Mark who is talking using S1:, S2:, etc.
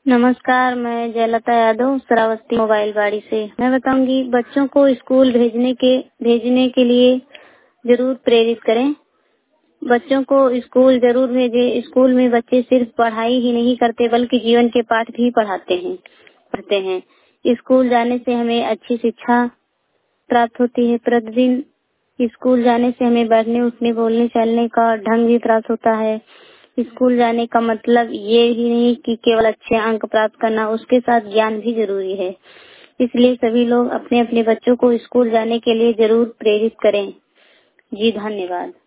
S1: नमस्कार, मैं जयलता यादव श्रावस्ती मोबाइल बाड़ी से। मैं बताऊंगी बच्चों को स्कूल भेजने के लिए जरूर प्रेरित करें। बच्चों को स्कूल जरूर भेजें। स्कूल में बच्चे सिर्फ पढ़ाई ही नहीं करते बल्कि जीवन के पाठ भी पढ़ते हैं। स्कूल जाने से हमें अच्छी शिक्षा प्राप्त होती है। प्रतिदिन स्कूल जाने से हमें बैठने उठने बोलने चलने का ढंग भी प्राप्त होता है। स्कूल जाने का मतलब ये ही नहीं कि केवल अच्छे अंक प्राप्त करना, उसके साथ ज्ञान भी जरूरी है। इसलिए सभी लोग अपने अपने बच्चों को स्कूल जाने के लिए जरूर प्रेरित करें। जी धन्यवाद।